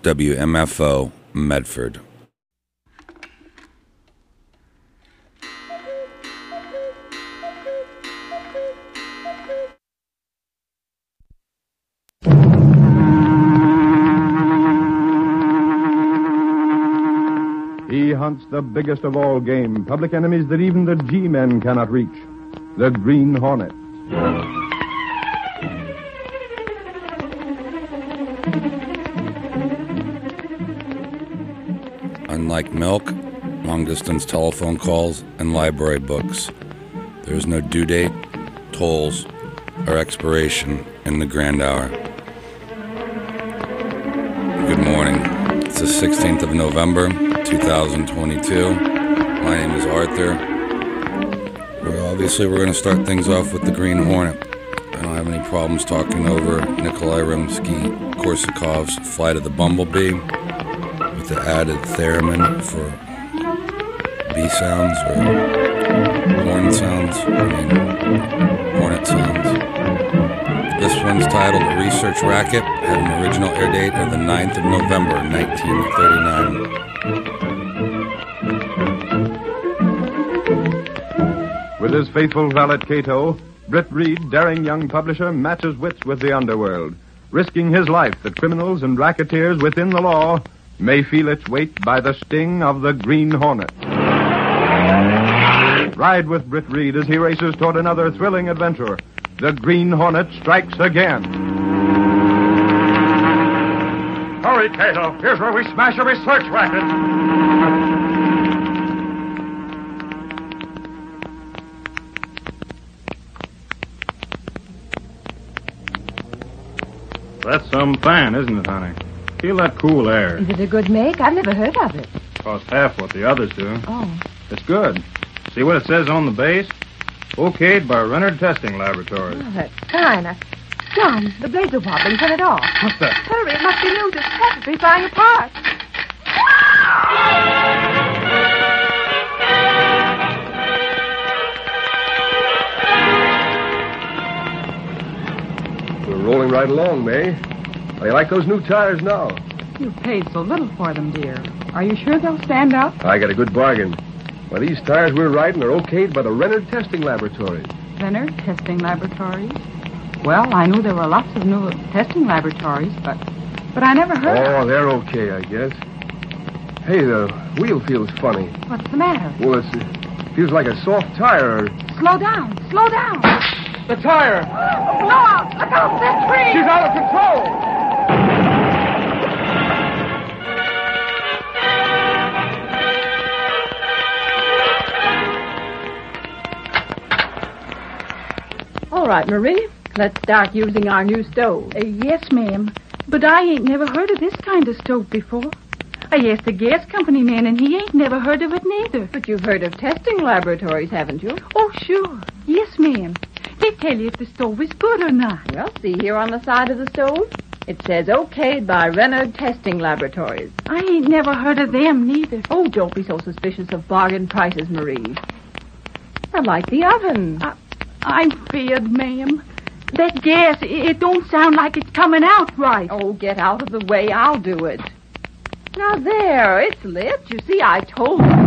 WMFO, Medford. He hunts the biggest of all game, public enemies that even the G-men cannot reach, the Green Hornet. Unlike milk, long-distance telephone calls, and library books, there is no due date, tolls, or expiration in the grand hour. Good morning. It's the 16th of November, 2022. My name is Arthur. We're going to start things off with the Green Hornet. I don't have any problems talking over Nikolai Rimsky-Korsakov's Flight of the Bumblebee with the added theremin for bee sounds or horn sounds. Hornet sounds. This one's titled A Research Racket, had an original air date of the 9th of November, 1939. With his faithful valet Cato, Britt Reed, daring young publisher, matches wits with the underworld, risking his life that criminals and racketeers within the law may feel its weight by the sting of the Green Hornet. Ride with Britt Reed as he races toward another thrilling adventure. The Green Hornet strikes again. Hurry, Cato. Here's where we smash a research racket. That's some fan, isn't it, honey? Feel that cool air. Is it a good make? I've never heard of it. Costs half what the others do. Oh. It's good. See what it says on the base? Okayed by Renner Testing Laboratories. Oh, that's kind. John, the blades are wobbling. Turn it off. What's that? Hurry, it must be news. It's perfectly flying apart. We're rolling right along, May. How do you like those new tires now? You paid so little for them, dear. Are you sure they'll stand up? I got a good bargain. Why, these tires we're riding are okayed by the Renner Testing Laboratories. Renner Testing Laboratories? Well, I knew there were lots of new testing laboratories, but I never heard of... Oh, they're okay, I guess. Hey, the wheel feels funny. What's the matter? Well, it feels like a soft tire. Slow down. Slow down. The tire! Blow out. Look out, that tree. She's out of control! All right, Marie. Let's start using our new stove. Yes, ma'am. But I ain't never heard of this kind of stove before. I asked the gas company man, and he ain't never heard of it neither. But you've heard of testing laboratories, haven't you? Oh, sure. Yes, ma'am. They tell you if the stove is good or not. Well, see here on the side of the stove? It says okayed by Renner Testing Laboratories. I ain't never heard of them neither. Oh, don't be so suspicious of bargain prices, Marie. I like the oven. I'm feared, ma'am. That gas, it don't sound like it's coming out right. Oh, get out of the way. I'll do it. Now, there. It's lit. You see, I told you.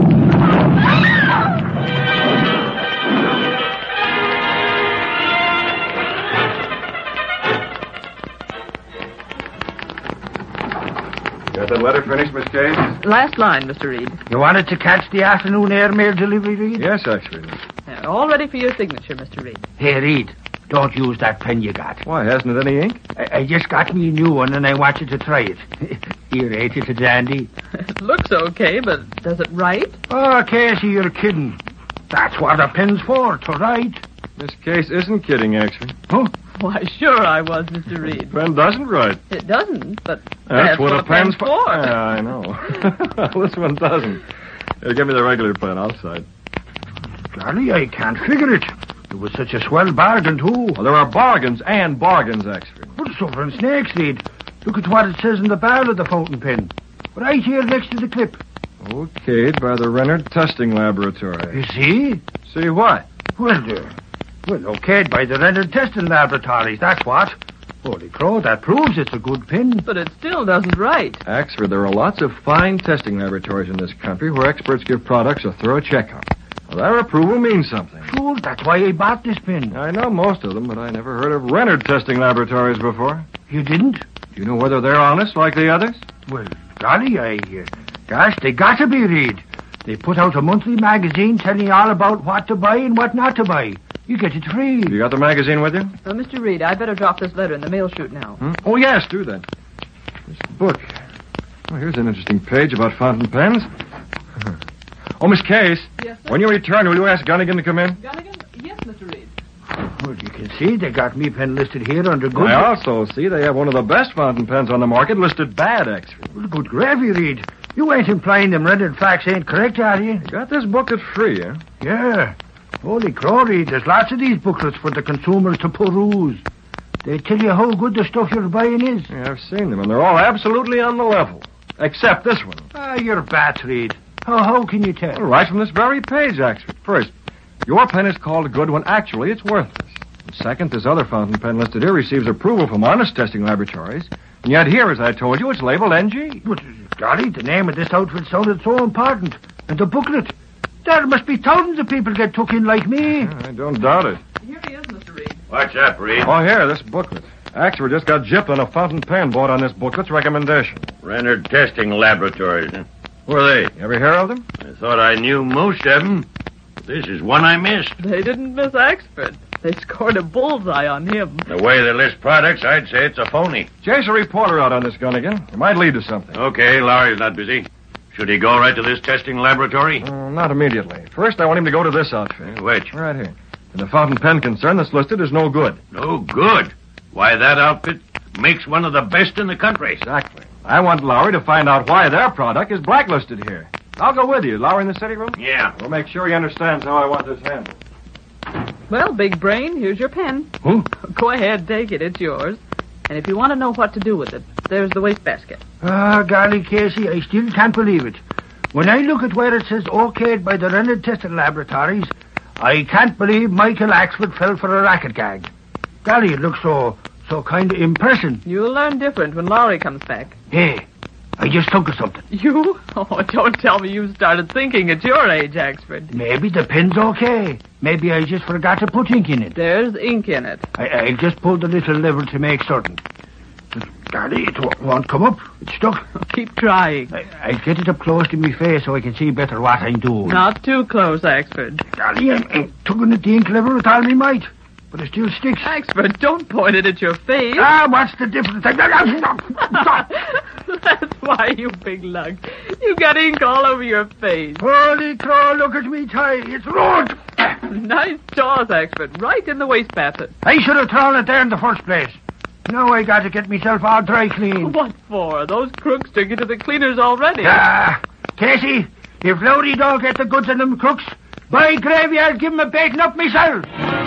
Got that letter finished, Miss Case? Last line, Mr. Reed. You wanted to catch the afternoon airmail delivery, Reed? Yes, actually. All ready for your signature, Mr. Reed. Hey, Reed, don't use that pen you got. Why, hasn't it any ink? I just got me a new one, and I want you to try it. Here, ain't it a dandy? It looks okay, but does it write? Oh, Casey, you're kidding. That's what a pen's for, to write. Miss Case isn't kidding, actually. Huh? Why, sure I was, Mr. Reed. Pen doesn't write. It doesn't, but That's what a pen's for. for. Yeah, I know. This one doesn't. Here, give me the regular pen. I'll sign. Charlie, I can't figure it. It was such a swell bargain, too. Well, there are bargains and bargains, actually. But so for snakes, Reed. Look at what it says in the barrel of the fountain pen. Right here next to the clip. Okayed by the Renner Testing Laboratory. You see? See what? Well, okayed by the Renner Testing Laboratories, that's what. Holy crow, that proves it's a good pen. But it still doesn't write. Axford, there are lots of fine testing laboratories in this country where experts give products a thorough checkup. Well, their approval means something. Sure, that's why I bought this pen. I know most of them, but I never heard of Renard testing laboratories before. You didn't? Do you know whether they're honest like the others? Well, golly, gosh, they got to be, Reed. They put out a monthly magazine telling you all about what to buy and what not to buy. You get it free. You got the magazine with you? Mr. Reed, I'd better drop this letter in the mail chute now. Oh, yes, do that. This book. Oh, here's an interesting page about fountain pens. Oh, Miss Case. Yes, sir? When you return, will you ask Gunnigan to come in? Gunnigan? Yes, Mr. Reed. Well, you can see they got me pen listed here under good... I also see they have one of the best fountain pens on the market listed bad, Axford. Well, good gravy, Reed. You ain't implying them rendered facts ain't correct, are you? You got this booklet free, eh? Yeah. Holy crow, Reed, there's lots of these booklets for the consumers to peruse. They tell you how good the stuff you're buying is. Yeah, I've seen them, and they're all absolutely on the level. Except this one. Ah, you're bats, Reed. How can you tell? Well, right from this very page, Axford. First, your pen is called good when actually it's worthless. And second, this other fountain pen listed here receives approval from honest testing laboratories. And yet here, as I told you, it's labeled NG. But, golly, the name of this outfit sounded so important. And the booklet. There must be thousands of people get took in like me. I don't doubt it. Here he is, Mr. Reed. What's up, Reed? Oh, here, this booklet. Axford just got gypped on a fountain pen bought on this booklet's recommendation. Renard Testing Laboratories. Huh? Who are they? You ever hear of them? I thought I knew most of them. This is one I missed. They didn't miss Axford. They scored a bullseye on him. The way they list products, I'd say it's a phony. Chase a reporter out on this, Gunnigan. It might lead to something. Okay, Lowry's not busy. Should he go right to this testing laboratory? Not immediately. First, I want him to go to this outfit. Which? Right here. And the fountain pen concern that's listed is no good. No good. Why, that outfit makes one of the best in the country. Exactly. I want Lowry to find out why their product is blacklisted here. I'll go with you. Lowry in the city room? Yeah. We'll make sure he understands how I want this handled. Well, big brain, here's your pen. Who? Go ahead, take it. It's yours. And if you want to know what to do with it, there's the wastebasket. Ah, golly, Casey, I still can't believe it. When I look at where it says okayed by the Renard Testing Laboratories, I can't believe Michael Axford fell for a racket gag. Golly, it looks so kind of impressive. You'll learn different when Lowry comes back. Hey, I just thought of something. You? Oh, don't tell me you started thinking at your age, Axford. Maybe the pen's okay. Maybe I just forgot to put ink in it. There's ink in it. I just pulled the little lever to make certain. But, golly, it won't come up. It's stuck. Keep trying. I'll get it up close to my face so I can see better what I'm doing. Not too close, Axford. Golly, I'm tugging at the ink lever with all my might. But it still sticks. Axford, don't point it at your face. Ah, what's the difference? That's why, you big lug. You got ink all over your face. Holy crow, look at me tie. It's ruined. Nice jaws, Axford. Right in the wastebasket. I should have thrown it there in the first place. Now I got to get myself all dry clean. What for? Those crooks took you to the cleaners already. Ah, Casey, if Lowry don't get the goods on them crooks, by gravy, I'll give him a baiting up myself.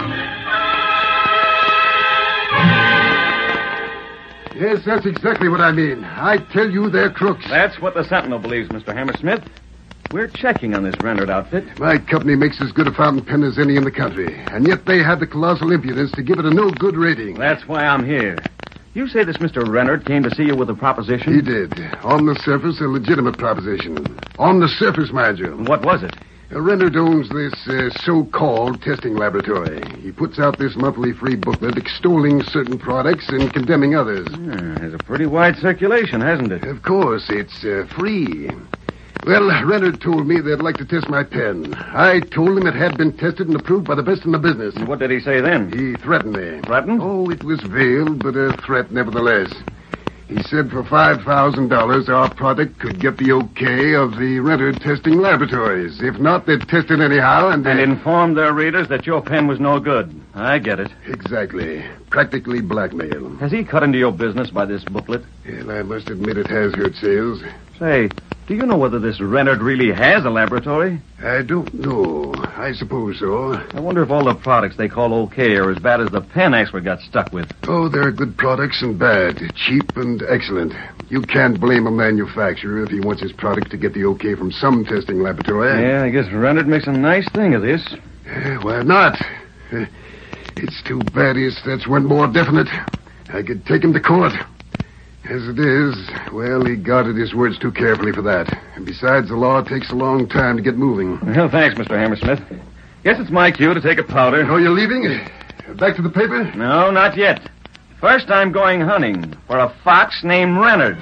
Yes, that's exactly what I mean. I tell you, they're crooks. That's what the Sentinel believes, Mr. Hammersmith. We're checking on this Renard outfit. My company makes as good a fountain pen as any in the country, and yet they had the colossal impudence to give it a no-good rating. That's why I'm here. You say this Mr. Renard came to see you with a proposition? He did. On the surface, a legitimate proposition. On the surface, mind you. What was it? Renard owns this so-called testing laboratory. He puts out this monthly free booklet extolling certain products and condemning others. Has a pretty wide circulation, hasn't it? Of course, it's free. Well, Renard told me they'd like to test my pen. I told him it had been tested and approved by the best in the business. What did he say then? He threatened me. Threatened? Oh, it was veiled, but a threat nevertheless. He said for $5,000 our product could get the okay of the Renard Testing Laboratories. If not, they'd test it anyhow and inform their readers that your pen was no good. I get it. Exactly. Practically blackmail. Has he cut into your business by this booklet? Well, I must admit it has hurt sales. Say, do you know whether this Renard really has a laboratory? I don't know. I suppose so. I wonder if all the products they call okay are as bad as the pen Axford got stuck with. Oh, there are good products and bad. Cheap and excellent. You can't blame a manufacturer if he wants his product to get the okay from some testing laboratory. Yeah, I guess Renard makes a nice thing of this. Why not? It's too bad that's one more definite. I could take him to court. As it is, well, he guarded his words too carefully for that. And besides, the law takes a long time to get moving. Well, thanks, Mr. Hammersmith. Guess it's my cue to take a powder. Oh, you're leaving? Back to the paper? No, not yet. First, I'm going hunting for a fox named Renard.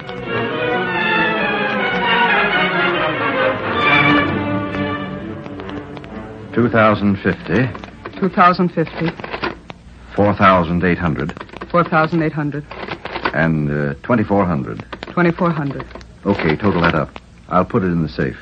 $2,050. $2,050. $4,800. $4,800. And $2,400. $2,400. Okay, total that up. I'll put it in the safe.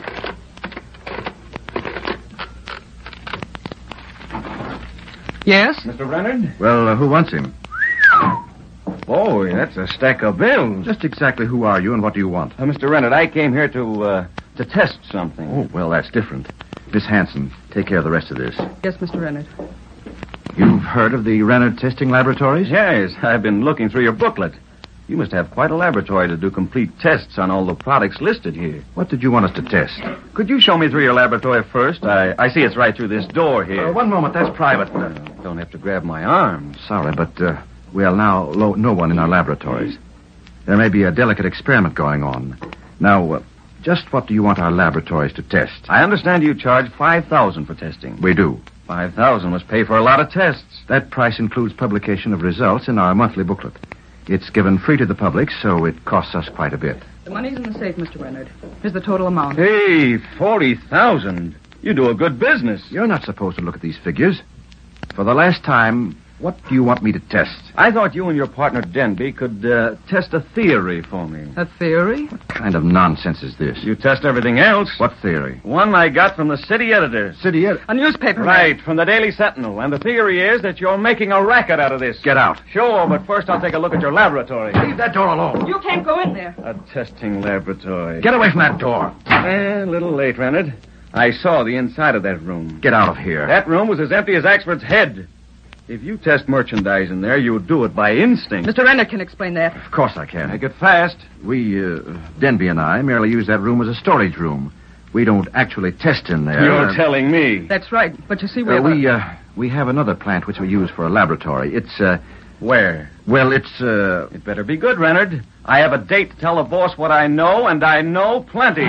Yes? Mr. Renard? Well, who wants him? Oh, that's a stack of bills. Just exactly who are you and what do you want? Mr. Renard, I came here to test something. Oh, well, that's different. Miss Hanson, take care of the rest of this. Yes, Mr. Renard. You've heard of the Renard Testing Laboratories? Yes, I've been looking through your booklet. You must have quite a laboratory to do complete tests on all the products listed here. What did you want us to test? Could you show me through your laboratory first? I see it's right through this door here. One moment, that's private. Don't have to grab my arm. Sorry, but we allow no one in our laboratories. There may be a delicate experiment going on. Now, just what do you want our laboratories to test? I understand you charge $5,000 for testing. We do. $5,000 must pay for a lot of tests. That price includes publication of results in our monthly booklet. It's given free to the public, so it costs us quite a bit. The money's in the safe, Mr. Renard. Here's the total amount. Hey, $40,000. You do a good business. You're not supposed to look at these figures. For the last time, what do you want me to test? I thought you and your partner Denby could test a theory for me. A theory? What kind of nonsense is this? You test everything else. What theory? One I got from the city editor. City editor? A newspaper. Right, from the Daily Sentinel. And the theory is that you're making a racket out of this. Get out. Sure, but first I'll take a look at your laboratory. Leave that door alone. You can't go in there. A testing laboratory. Get away from that door. A little late, Renard. I saw the inside of that room. Get out of here. That room was as empty as Axford's head. If you test merchandise in there, you'll do it by instinct. Mr. Renner can explain that. Of course I can. Make it fast. We, Denby and I, merely use that room as a storage room. We don't actually test in there. You're telling me. That's right. But you see, we have another plant which we use for a laboratory. It's, Where? Well, it's, It better be good, Renard. I have a date to tell the boss what I know, and I know plenty.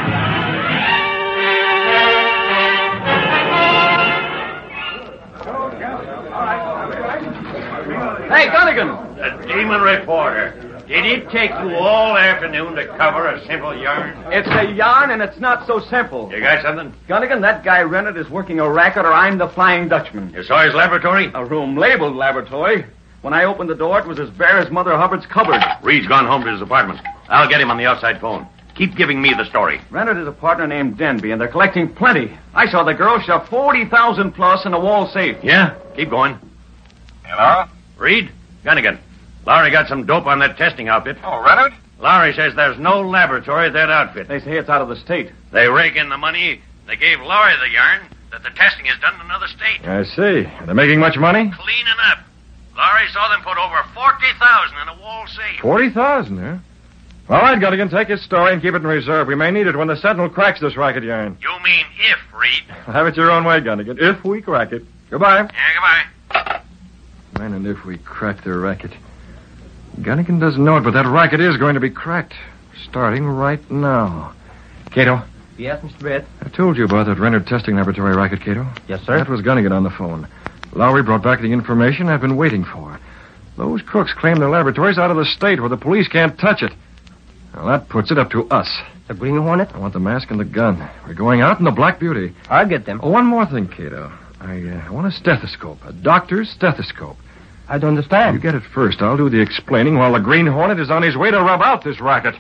Hey, Donegan! The Demon Reporter. Did it take you all afternoon to cover a simple yarn? It's a yarn, and it's not so simple. You got something? Gunnigan, that guy Renard is working a racket, or I'm the Flying Dutchman. You saw his laboratory? A room labeled laboratory. When I opened the door, it was as bare as Mother Hubbard's cupboard. Reed's gone home to his apartment. I'll get him on the outside phone. Keep giving me the story. Renard is a partner named Denby, and they're collecting plenty. I saw the girl shove $40,000 plus in a wall safe. Yeah? Keep going. Hello? Reed? Gunnigan. Lowry got some dope on that testing outfit. Oh, Renard? Lowry says there's no laboratory at that outfit. They say it's out of the state. They rake in the money. They gave Lowry the yarn that the testing is done in another state. I see. They're making much money? Cleaning up. Lowry saw them put over $40,000 in a wall safe. 40,000, huh? All right, Gunnigan, take his story and keep it in reserve. We may need it when the Sentinel cracks this racket yarn. You mean if, Reed? Have it your own way, Gunnigan. If we crack it. Goodbye. Yeah, goodbye. When and if we crack the racket. Gunnigan doesn't know it, but that racket is going to be cracked. Starting right now. Cato. Yes, Mr. Brett? I told you about that Renard Testing Laboratory racket, Cato. Yes, sir. That was Gunnigan on the phone. Lowry brought back the information I've been waiting for. Those crooks claim their laboratory's out of the state where the police can't touch it. Well, that puts it up to us. The Green Hornet? I want the mask and the gun. We're going out in the Black Beauty. I'll get them. Oh, one more thing, Cato. I want a stethoscope. A doctor's stethoscope. I don't understand. You get it first. I'll do the explaining while the Green Hornet is on his way to rub out this racket.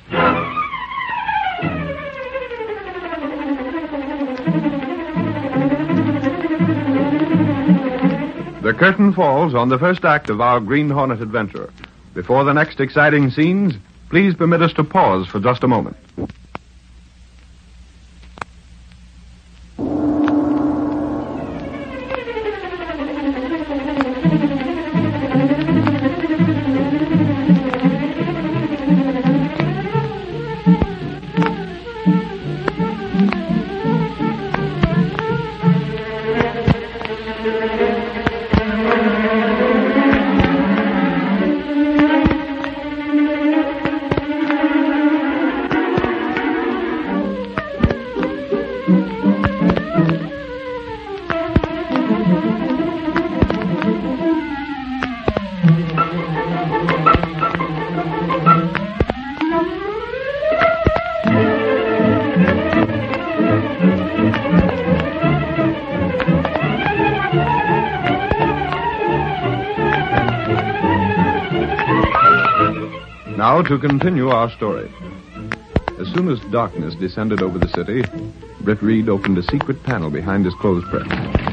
The curtain falls on the first act of our Green Hornet adventure. Before the next exciting scenes, please permit us to pause for just a moment. Now to continue our story. As soon as darkness descended over the city, Britt Reed opened a secret panel behind his clothes press.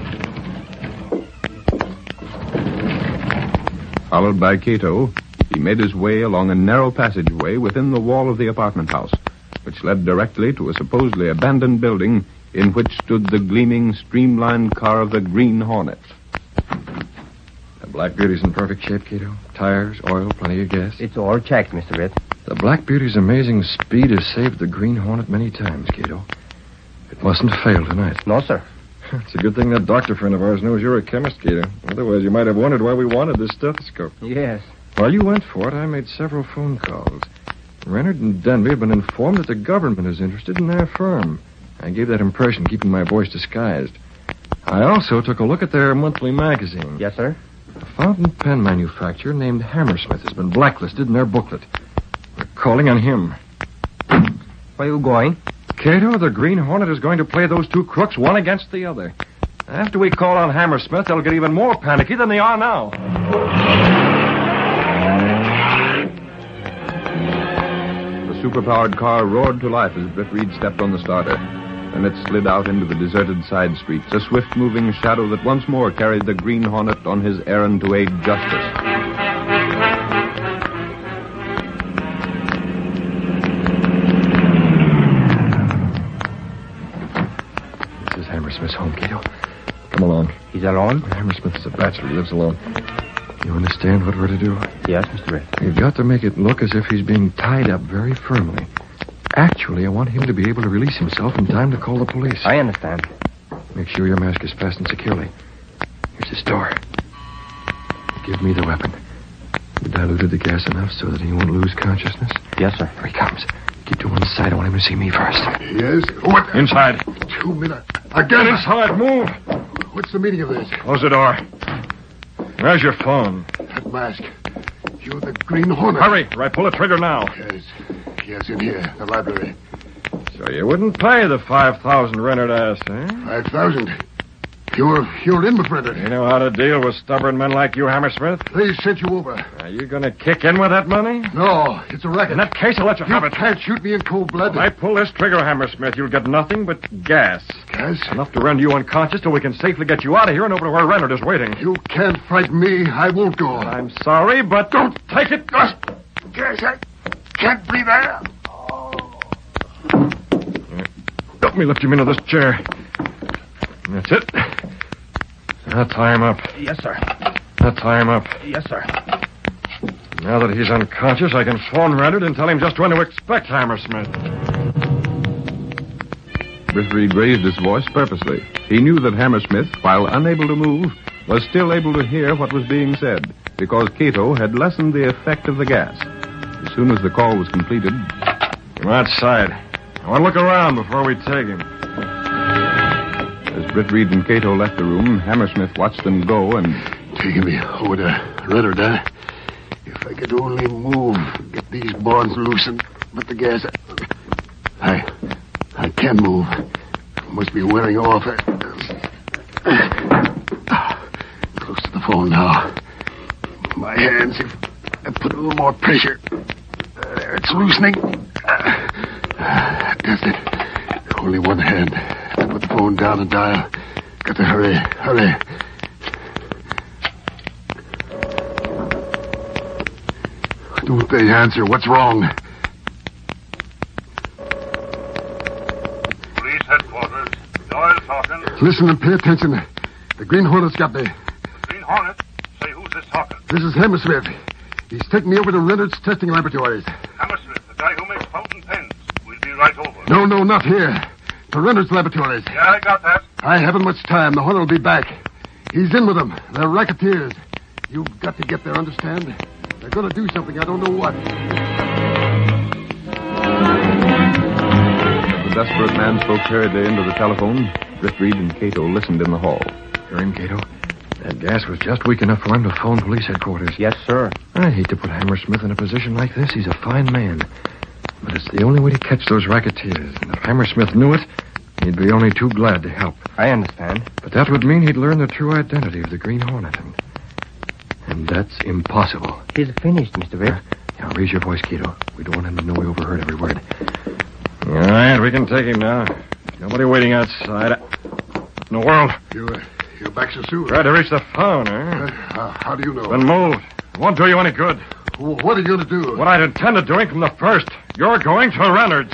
Followed by Cato, he made his way along a narrow passageway within the wall of the apartment house, which led directly to a supposedly abandoned building in which stood the gleaming, streamlined car of the Green Hornet. The Black Beauty's in perfect shape, Cato. Tires, oil, plenty of gas. It's all checked, Mr. Ritz. The Black Beauty's amazing speed has saved the Green Hornet many times, Cato. It mustn't fail tonight. No, sir. It's a good thing that doctor friend of ours knows you're a chemist, Cato. Otherwise, you might have wondered why we wanted this stethoscope. Yes. While you went for it, I made several phone calls. Renard and Denby have been informed that the government is interested in their firm. I gave that impression, keeping my voice disguised. I also took a look at their monthly magazine. Yes, sir. A fountain pen manufacturer named Hammersmith has been blacklisted in their booklet. We're calling on him. Where are you going? Cato, the Green Hornet is going to play those two crooks one against the other. After we call on Hammersmith, they'll get even more panicky than they are now. The superpowered car roared to life as Britt Reed stepped on the starter. Then it slid out into the deserted side streets, a swift-moving shadow that once more carried the Green Hornet on his errand to aid justice. This is Hammersmith's home, Cato. Come along. He's alone? Hammersmith is a bachelor. He lives alone. You understand what we're to do? Yes, Mr. Ritz. We've got to make it look as if he's being tied up very firmly. Actually, I want him to be able to release himself in time to call the police. I understand. Make sure your mask is fastened securely. Here's his door. Give me the weapon. You diluted the gas enough so that he won't lose consciousness? Yes, sir. Here he comes. Keep to one side. I want him to see me first. Yes? What? Inside. 2 minutes. Get inside. Move. What's the meaning of this? Close the door. Where's your phone? That mask. You're the Green Hornet. Hurry, or I pull the trigger now. Yes, in here, the library. So you wouldn't pay the 5,000 Renard asked, eh? 5,000? You're in with Renard. You know how to deal with stubborn men like you, Hammersmith? They sent you over. Are you going to kick in with that money? No, it's a racket. In that case, I'll let you have it. You can't shoot me in cold blood. If I pull this trigger, Hammersmith, you'll get nothing but gas. Gas? Enough to render you unconscious till we can safely get you out of here and over to where Renard is waiting. You can't frighten me. I won't go. I'm sorry, but don't take it. Gas, I can't breathe air. Help me lift him into this chair. That's it. Now tie him up. Yes, sir. Now tie him up. Yes, sir. Now that he's unconscious, I can phone Renard and tell him just when to expect Hammersmith. Britt Reed raised his voice purposely. He knew that Hammersmith, while unable to move, was still able to hear what was being said, because Cato had lessened the effect of the gas. As soon as the call was completed... Come outside. I want to look around before we take him. As Britt Reed and Cato left the room, Hammersmith watched them go and... Taking me over to Renard, huh? If I could only move, get these bonds loosened. But the gas... I can't move. Must be wearing off. Close to the phone now. My hands, if I put a little more pressure. There, it's loosening. That's it. Only one hand. I put the phone down and dial. Got to hurry. Don't they answer? What's wrong? Police headquarters. Doyle talking. Listen and pay attention. The Green Hornet's got me. Green Hornet? Say, who's this talking? This is Hammersmith. He's taking me over to Renard's testing laboratories. Hammersmith, the guy who makes fountain pens. We'll be right over. No, not here. To Renard's laboratories. Yeah, I got that. I haven't much time. The Hornet will be back. He's in with them. They're racketeers. You've got to get there, understand? They're going to do something. I don't know what. The desperate man spoke hurriedly into the telephone. Britt Reed and Cato listened in the hall. Hear him, Cato? That gas was just weak enough for him to phone police headquarters. Yes, sir. I hate to put Hammersmith in a position like this. He's a fine man. But it's the only way to catch those racketeers. And if Hammersmith knew it, he'd be only too glad to help. I understand. But that would mean he'd learn the true identity of the Green Hornet. And that's impossible. He's finished, Mr. Ritz. Now, raise your voice, Cato. We don't want him to know we overheard every word. All right, we can take him now. Nobody waiting outside. What in the world? You're back so soon. Tried to reach the phone, eh? How do you know? Then move. It won't do you any good. What are you going to do? What I'd intended doing from the first. You're going to Reynolds.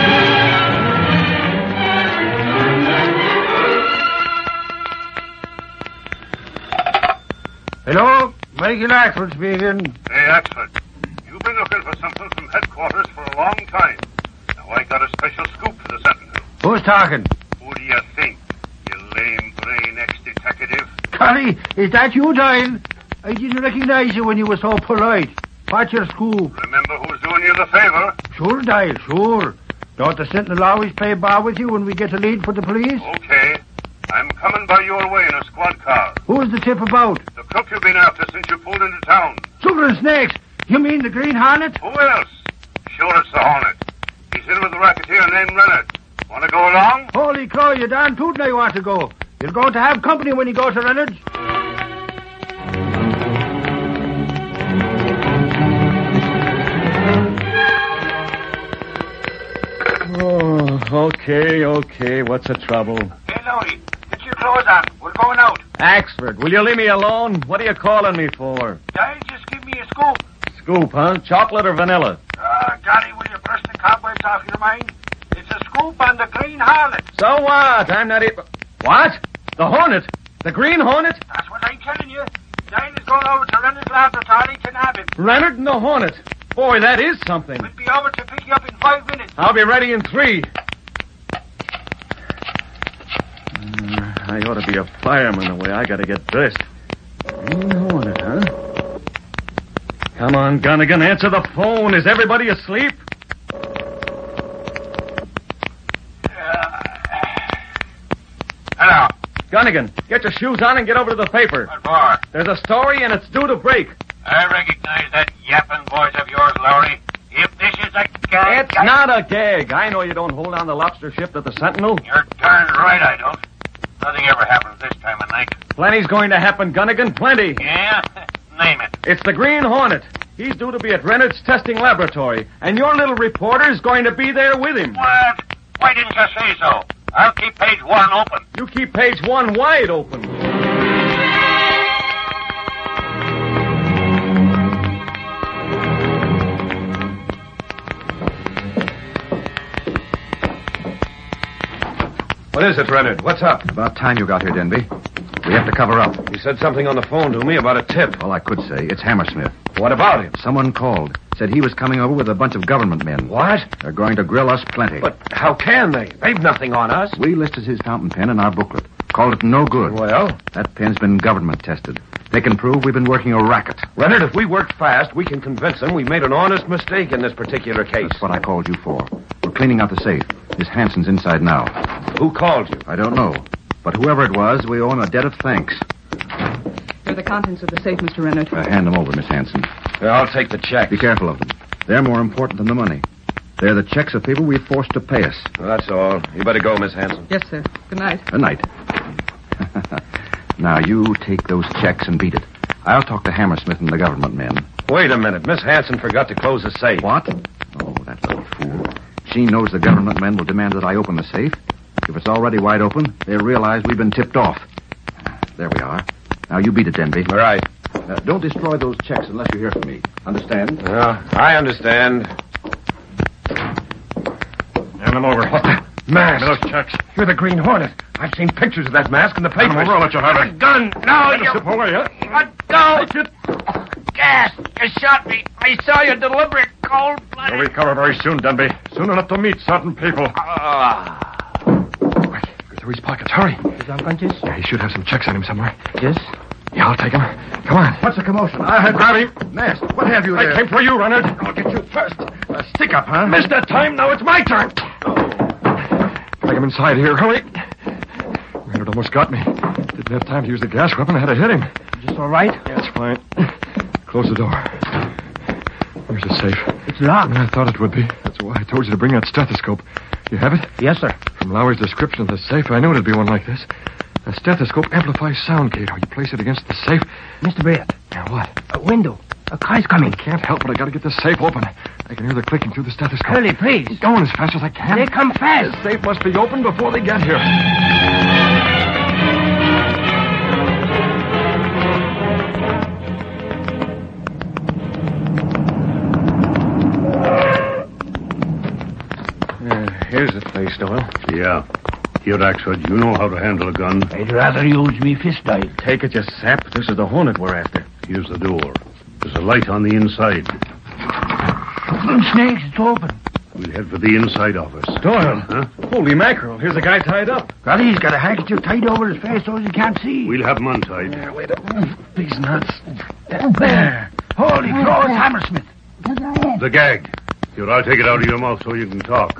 Hello? Michael Axford speaking. Hey, Axford. You've been looking for something from headquarters for a long time. Now, I got a special scoop for the Sentinel. Who's talking? Who do you think? You lame brain ex-detective. Connie, is that you, Doyle? I didn't recognize you when you were so polite. What's your scoop? Remember who's doing you the favor? Sure, Doyle, sure. Don't the Sentinel always play ball with you when we get a lead for the police? Okay. I'm coming by your way in a squad car. Who's the tip about? The crook you've been after since you pulled into town. Sugar and snakes. You mean the Green Hornet? Who else? Sure, it's the Hornet. He's in with the racketeer named Renard. Want to go along? Holy crow, you darn tootin' I want to go. You're going to have company when you go to Reynolds. Oh, okay. What's the trouble? Hey, Loney, get your clothes on. We're going out. Axford, will you leave me alone? What are you calling me for? Doyle, just give me a scoop. Scoop, huh? Chocolate or vanilla? Johnny, will you brush the cobwebs off your mind? It's a scoop on the Green Hornet. So what? I'm not even... What? The Hornet? The Green Hornet? That's what I'm telling you. Doyle is going over to Reynolds Laboratory to nab him. Renard and the Hornet. Boy, that is something. We'll be over to pick you up in 5 minutes. I'll be ready in 3. I ought to be a fireman the way I got to get dressed. Green Hornet, huh? Come on, Gunnigan, answer the phone. Is everybody asleep? Hello. Gunnigan, get your shoes on and get over to the paper. What for? There's a story and it's due to break. I recognize that yapping voice of yours, Lowry. If this is a gag... It's not a gag. I know you don't hold on the lobster ship at the Sentinel. You're darn right I don't. Nothing ever happens this time of night. Plenty's going to happen, Gunnigan, plenty. Yeah? Name it. It's the Green Hornet. He's due to be at Reynolds Testing Laboratory, and your little reporter's going to be there with him. What? Why didn't you say so? I'll keep page 1 open. You keep page 1 wide open. What is it, Renard? What's up? About time you got here, Denby. We have to cover up. You said something on the phone to me about a tip. All I could say, it's Hammersmith. What about him? Someone called. Said he was coming over with a bunch of government men. What? They're going to grill us plenty. But how can they? They've nothing on us. We listed his fountain pen in our booklet. Called it no good. Well? That pen's been government tested. They can prove we've been working a racket. Renard, if we work fast, we can convince them we made an honest mistake in this particular case. That's what I called you for. We're cleaning out the safe. Miss Hanson's inside now. Who called you? I don't know. But whoever it was, we owe him a debt of thanks. Here are the contents of the safe, Mr. Renard. Hand them over, Miss Hanson. I'll take the check. Be careful of them. They're more important than the money. They're the checks of people we've forced to pay us. Well, that's all. You better go, Miss Hanson. Yes, sir. Good night. Good night. Now, you take those checks and beat it. I'll talk to Hammersmith and the government men. Wait a minute. Miss Hanson forgot to close the safe. What? Oh, that little fool. She knows the government men will demand that I open the safe. If it's already wide open, they'll realize we've been tipped off. There we are. Now, you beat it, Denby. All right. Don't destroy those checks unless you hear from me. Understand? I understand. Hand them over. What the? Mask. Those checks. You're the Green Hornet. I've seen pictures of that mask in the papers. I'll let you have it. A gun. No, you... Slip away, huh? Let go. Gas. You shot me. I saw you deliver it cold-blooded. You'll recover very soon, Denby. Soon enough to meet certain people. Quick. Go through his pockets. Hurry. Is unconscious? Yeah, he should have some checks on him somewhere. Yes. Yeah, I'll take him. Come on. What's the commotion? Grab him. Nast, what have you there? I came for you, Renard. I'll get you first. Stick up, huh? Missed that time. Now it's my turn. Take him inside here. Hurry. Renard almost got me. Didn't have time to use the gas weapon. I had to hit him. Just all right? Yeah, it's fine. Close the door. There's the safe. It's locked. I thought it would be. That's why I told you to bring that stethoscope. You have it? Yes, sir. From Lowry's description of the safe, I knew it'd be one like this. A stethoscope amplifies sound, Cato. You place it against the safe. Mr. Brett. Yeah, what? A window. A car's coming. Can't help it. I gotta get this safe open. I can hear the clicking through the stethoscope. Curly, please. Keep going as fast as I can. They come fast. The safe must be open before they get here. Here's the place, Doyle. Yeah. Here, Axford, you know how to handle a gun. I'd rather use me fist knife. Take it, you sap. This is the Hornet we're after. Here's the door. There's a light on the inside. Snakes, it's open. We'll head for the inside office. Doyle. Huh? Holy mackerel. Here's a guy tied up. Golly, he's got a handkerchief tied over his face so he can't see. We'll have him untied. Wait up. These nuts. There. Holy cross, Hammersmith. The gag. Here, I'll take it out of your mouth so you can talk.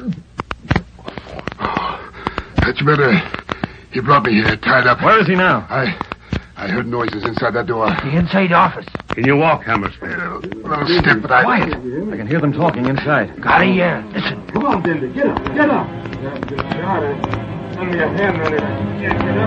That's better. He brought me here, tied up. Where is he now? I heard noises inside that door. The inside office. Can you walk, Hammersmith? Little stiff, but Quiet. I can hear them talking inside. Golly, listen. Come on, Denver. Get up. Get up. Lend me a hand on it.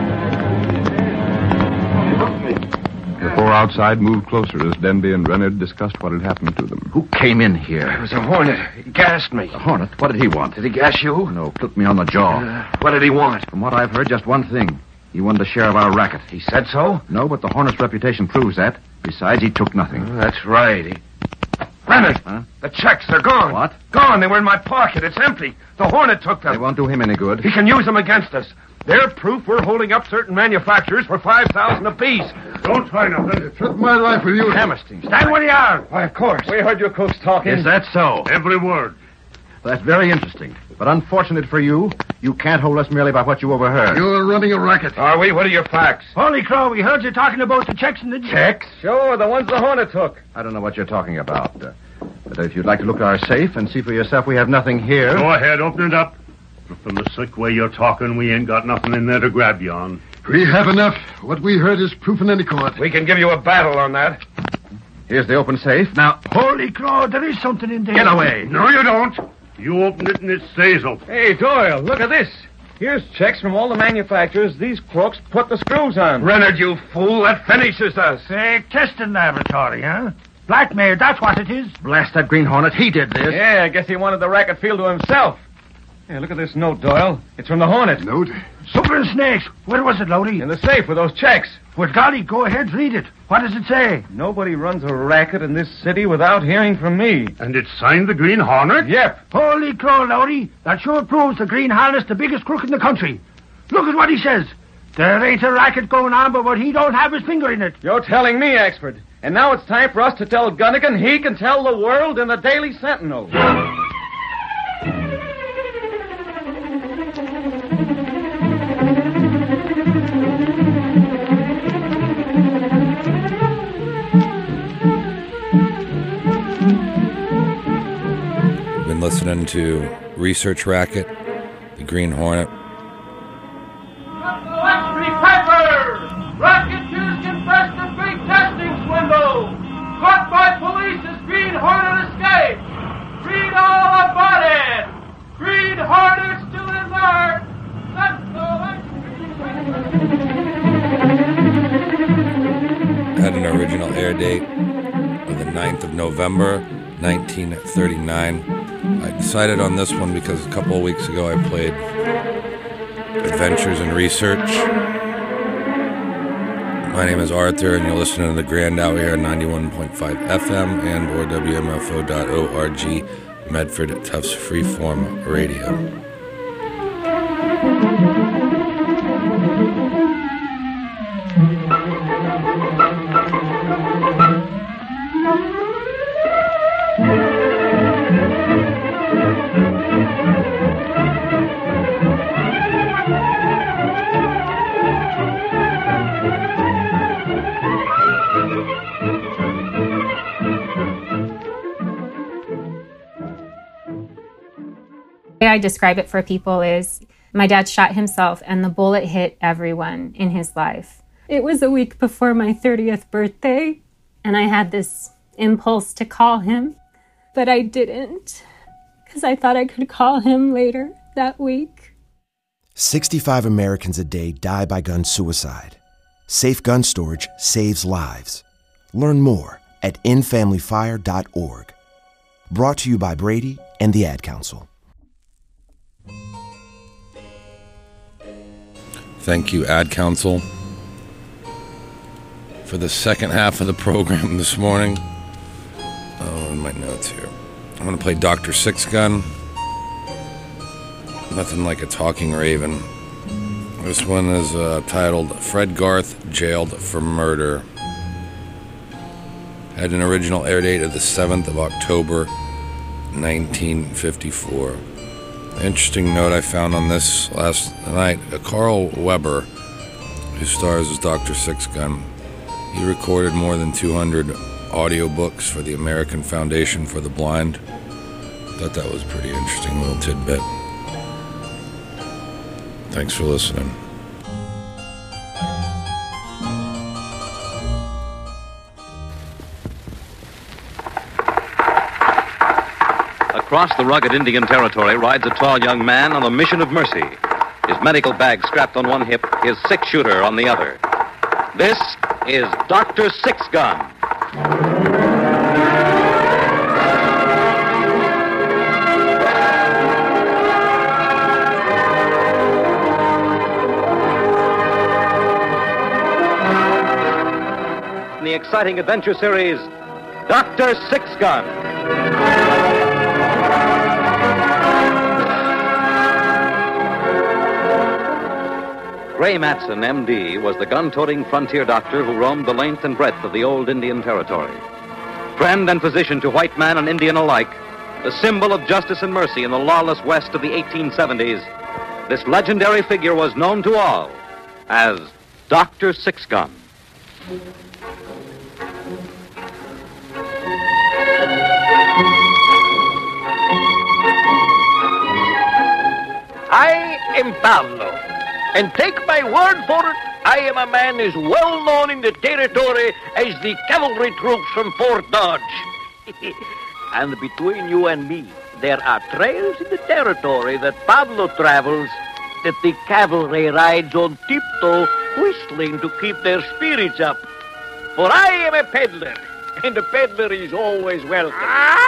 Get up. The four outside moved closer as Denby and Renard discussed what had happened to them. Who came in here? It was a Hornet. He gassed me. A Hornet? What did he want? Did he gas you? No, clipped me on the jaw. What did he want? From what I've heard, just one thing. He wanted a share of our racket. He said so? No, but the Hornet's reputation proves that. Besides, he took nothing. That's right. Renard! Huh? The checks, they're gone. What? Gone. They were in my pocket. It's empty. The Hornet took them. They won't do him any good. He can use them against us. They're proof we're holding up certain manufacturers for $5,000 apiece. Don't try nothing. Threaten my life with you. Hammerstein, stand where you are. Why, of course. We heard your cooks talking. Is that so? Every word. That's very interesting. But unfortunate for you, you can't hold us merely by what you overheard. You're running a racket. Are we? What are your facts? Holy crow, we heard you talking about the checks in the... Checks? Sure, the ones the Hornet took. I don't know what you're talking about. But if you'd like to look at our safe and see for yourself we have nothing here... Go ahead, open it up. But from the slick way you're talking, we ain't got nothing in there to grab you on. We have enough. What we heard is proof in any court. We can give you a battle on that. Here's the open safe. Now, Holy crow, there is something in there. get away. No, you don't. You opened it and it stays open. Hey, Doyle, look at this. Here's checks from all the manufacturers these crooks put the screws on. Renard, you fool. That finishes us. Fake testing laboratory, huh? Blackmail, that's what it is. Blast that Green Hornet. He did this. Yeah, I guess he wanted the racket field to himself. Hey, look at this note, Doyle. It's from the Hornet. Note? Super snakes. Where was it, Lodi? In the safe with those checks. Well, golly, go ahead, read it. What does it say? Nobody runs a racket in this city without hearing from me. And it signed the Green Hornet? Yep. Holy crow, Lodi. That sure proves the Green Hornet's the biggest crook in the country. Look at what he says. There ain't a racket going on, but what he don't have his finger in it. You're telling me, Axford. And now it's time for us to tell Gunnigan he can tell the world in the Daily Sentinel. Been listening to Research Racket, The Green Hornet. Street Piper! Racketeers confess to big testing swindle! Caught by police as Green Hornet escaped! Read all about it! Green Hornet still in there! Had an original air date of the 9th of November, 1939. I decided on this one because a couple of weeks ago I played Adventures in Research. My name is Arthur, and you're listening to The Grand Out here on 91.5 FM and or WMFO.org, Medford Tufts Freeform Radio. The way I describe it for people is my dad shot himself and the bullet hit everyone in his life. It was a week before my 30th birthday, and I had this impulse to call him, but I didn't because I thought I could call him later that week. 65 Americans a day die by gun suicide. Safe gun storage saves lives. Learn more at endfamilyfire.org. Brought to you by Brady and the Ad Council. Thank you, Ad Council. For the second half of the program this morning, in my notes here, I'm going to play Dr. Six Gun. Nothing like a talking raven. This one is titled Fred Garth Jailed for Murder. Had an original air date of the 7th of October, 1954. Interesting note I found on this last night, Carl Weber, who stars as Dr. Six Gun, he recorded more than 200 audiobooks for the American Foundation for the Blind. Thought that was a pretty interesting little tidbit. Thanks for listening. Across the rugged Indian Territory rides a tall young man on a mission of mercy. His medical bag strapped on one hip, his six-shooter on the other. This is Dr. Six Gun. In the exciting adventure series, Dr. Six Gun. Gray Matson, M.D., was the gun-toting frontier doctor who roamed the length and breadth of the old Indian Territory. Friend and physician to white man and Indian alike, the symbol of justice and mercy in the lawless West of the 1870s, this legendary figure was known to all as Dr. Six Gun. I am Pablo. And take my word for it, I am a man as well known in the territory as the cavalry troops from Fort Dodge. And between you and me, there are trails in the territory that Pablo travels that the cavalry rides on tiptoe, whistling to keep their spirits up. For I am a peddler, and a peddler is always welcome.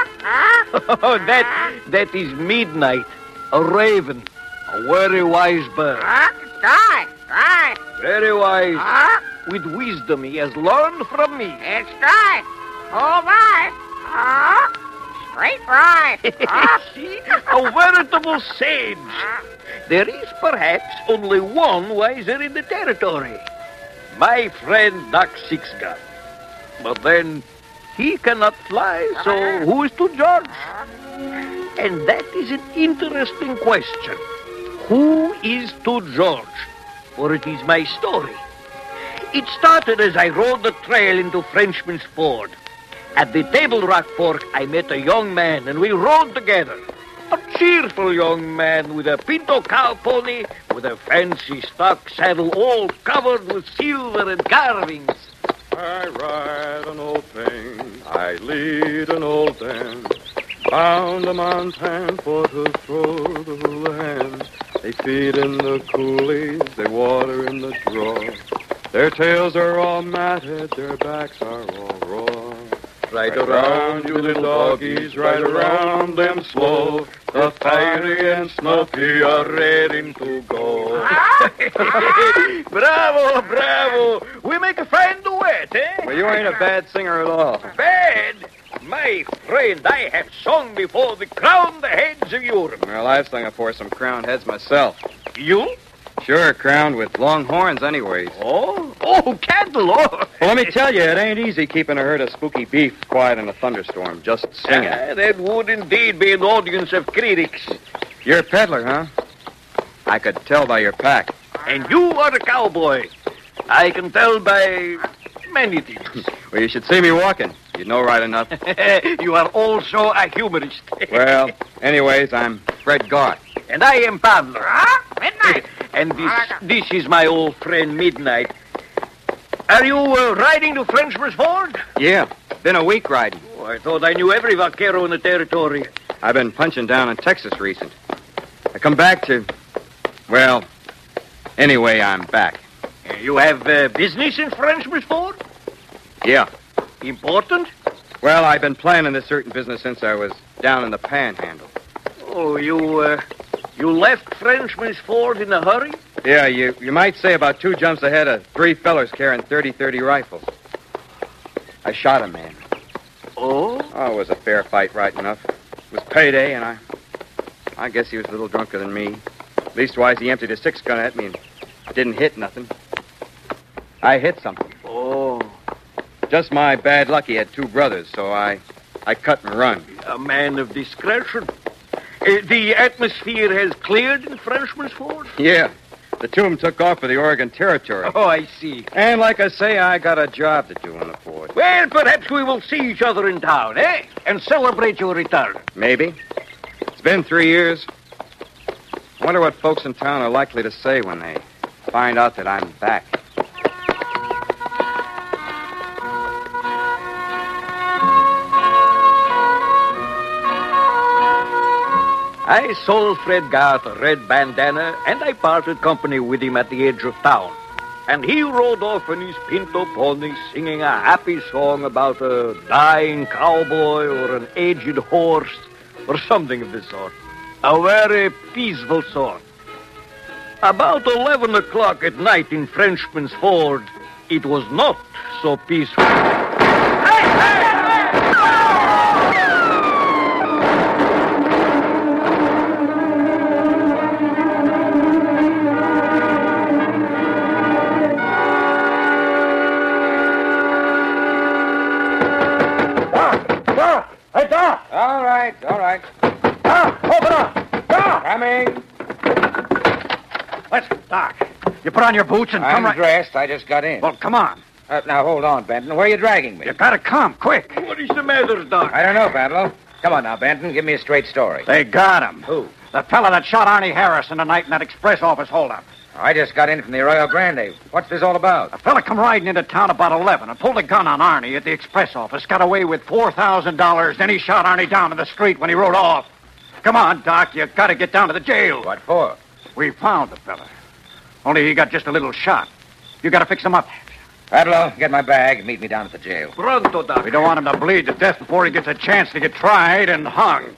That is Midnight, a raven, a very wise bird. Right. Very wise. With wisdom he has learned from me. It's right. All right. Straight right. See? A veritable sage. There is perhaps only one wiser in the territory. My friend Doc Six Gun. But then he cannot fly, so who is to judge? And that is an interesting question. Who is to judge? For it is my story. It started as I rode the trail into Frenchman's Ford. At the Table Rock Fork, I met a young man, and we rode together. A cheerful young man with a pinto cow pony, with a fancy stock saddle all covered with silver and carvings. I ride an old thing, I lead an old dance, bound a montan for to throw the hula hands. They feed in the coulees, they water in the draw. Their tails are all matted, their backs are all raw. Right around you little doggies, right around them slow. The fiery and snuffy are ready to go. Bravo, bravo. We make a fine duet, eh? Well, you ain't a bad singer at all. Bad? My friend, I have sung before the crowned heads of Europe. Well, I've sung before some crowned heads myself. You? Sure, crowned with long horns anyways. Oh, cattle. Oh. Well, let me tell you, it ain't easy keeping a herd of spooky beef quiet in a thunderstorm, just singing. That would indeed be an audience of critics. You're a peddler, huh? I could tell by your pack. And you are a cowboy. I can tell by many things. Well, you should see me walking. You'd know right enough. You are also a humorist. Well, anyways, I'm Fred Garth. And I am Pablo. Midnight. And this is my old friend Midnight. Are you riding to Frenchman's Ford? Yeah, been a week riding. Oh, I thought I knew every vaquero in the territory. I've been punching down in Texas recent. I come back to... Well, anyway, I'm back. You have business in Frenchman's Ford? Yeah. Important? Well, I've been planning this certain business since I was down in the Panhandle. Oh, you left Frenchman's Ford in a hurry? Yeah, you might say about 2 jumps ahead of 3 fellers carrying 30-30 rifles. I shot a man. Oh? Oh, it was a fair fight, right enough. It was payday, and I guess he was a little drunker than me. Leastwise, he emptied his 6-gun at me and didn't hit nothing. I hit something. Oh. Just my bad luck he had 2 brothers, so I cut and run. A man of discretion. The atmosphere has cleared in Frenchman's Ford? Yeah. The 2 of them took off for the Oregon Territory. Oh, I see. And like I say, I got a job to do on the Ford. Well, perhaps we will see each other in town, eh? And celebrate your return. Maybe. It's been 3 years. I wonder what folks in town are likely to say when they find out that I'm back. I sold Fred Garth a red bandana, and I parted company with him at the edge of town. And he rode off on his pinto pony singing a happy song about a dying cowboy or an aged horse or something of the sort. A very peaceful song. About 11 o'clock at night in Frenchman's Ford, it was not so peaceful. Hey, Doc! All right. Doc, open up! Doc! Coming. Let's, Doc, you put on your boots and come I'm dressed. I just got in. Well, come on. Now, hold on, Benton. Where are you dragging me? You gotta come, quick. What is the matter, Doc? I don't know, Badlow. Come on now, Benton. Give me a straight story. They got him. Who? The fella that shot Arnie Harrison tonight in that express office holdup. I just got in from the Arroyo Grande. What's this all about? A fella come riding into town about 11 and pulled a gun on Arnie at the express office, got away with $4,000, then he shot Arnie down in the street when he rode off. Come on, Doc, you gotta get down to the jail. What for? We found the fella. Only he got just a little shot. You gotta fix him up. Badlow, get my bag and meet me down at the jail. Pronto, Doc. We don't want him to bleed to death before he gets a chance to get tried and hung.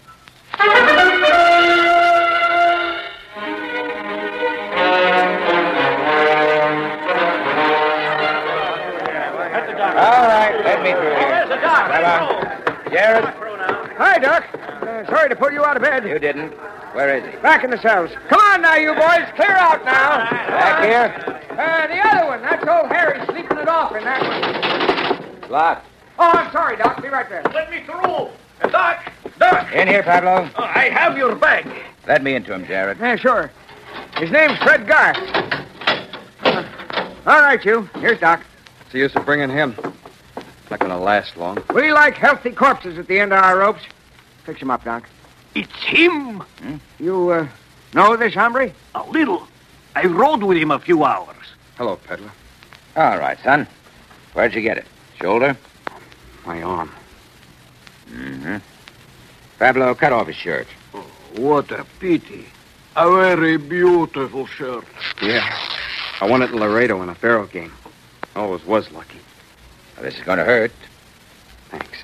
All right, let me through here. Where's the doc? Come on. Jared? Hi, Doc. Sorry to pull you out of bed. You didn't. Where is he? Back in the cells. Come on now, you boys. Clear out now. Back here? The other one. That's old Harry sleeping it off in that one. Locked. Oh, I'm sorry, Doc. Be right there. Let me through. Doc. In here, Pablo. I have your bag. Let me into him, Jared. Yeah, sure. His name's Fred Garth. All right, you. Here's Doc. What's the use of bringing him? Not gonna last long. We like healthy corpses at the end of our ropes. Fix him up, Doc. It's him. You, know this hombre? A little. I rode with him a few hours. Hello, peddler. All right, son. Where'd you get it? Shoulder? My arm. Mm-hmm. Pablo, cut off his shirt. Oh, what a pity. A very beautiful shirt. Yeah. I won it in Laredo in a faro game. Always was lucky. Well, this is going to hurt. Thanks.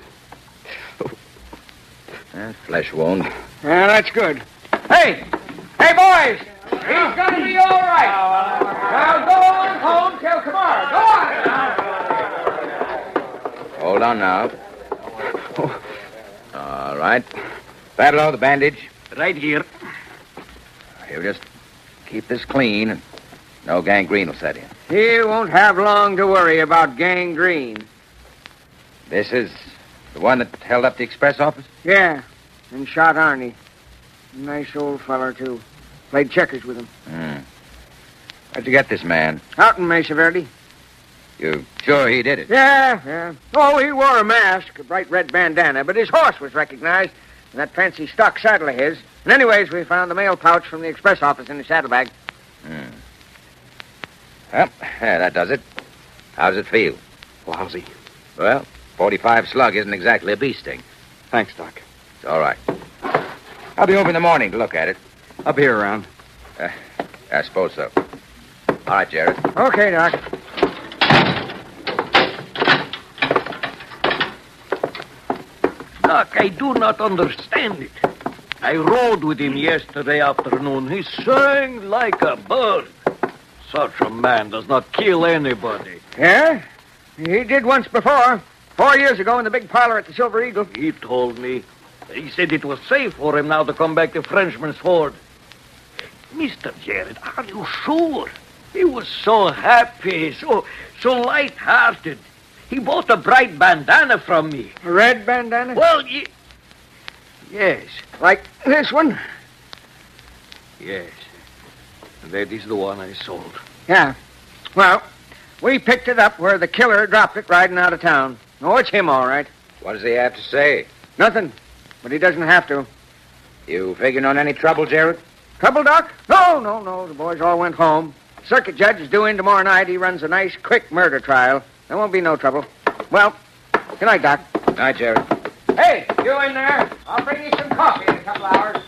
Flesh wound. Yeah, that's good. Hey! Hey, boys! He's going to be all right. Now go on home till tomorrow. Go on. Hold on now. All right. Pablo, the bandage. Right here. He'll just keep this clean, and no gangrene will set in. He won't have long to worry about gangrene. This is the one that held up the express office? Yeah, and shot Arnie. Nice old feller, too. Played checkers with him. Where'd you get this man? Out in Mesa Verde. You sure he did it? Yeah. Oh, he wore a mask, a bright red bandana, but his horse was recognized in that fancy stock saddle of his. And anyways, we found the mail pouch from the express office in the saddlebag. Well, that does it. How does it feel? Lousy. Well, 45 slug isn't exactly a bee sting. Thanks, Doc. It's all right. I'll be over in the morning to look at it. I'll be around. I suppose so. All right, Jared. Okay, Doc. Doc, I do not understand it. I rode with him yesterday afternoon. He sang like a bird. Such a man does not kill anybody. Yeah? He did once before. 4 years ago in the big parlor at the Silver Eagle. He told me. He said it was safe for him now to come back to Frenchman's Ford. Mr. Jared, are you sure? He was so happy, so light-hearted. He bought a bright bandana from me. A red bandana? Well, yes. Like this one? Yes. That is the one I sold. Yeah. Well, we picked it up where the killer dropped it riding out of town. Oh, it's him, all right. What does he have to say? Nothing. But he doesn't have to. You figuring on any trouble, Jared? Trouble, Doc? No. The boys all went home. Circuit judge is due in tomorrow night. He runs a nice, quick murder trial. There won't be no trouble. Well, good night, Doc. Good night, Jared. Hey, you in there? I'll bring you some coffee in a couple hours.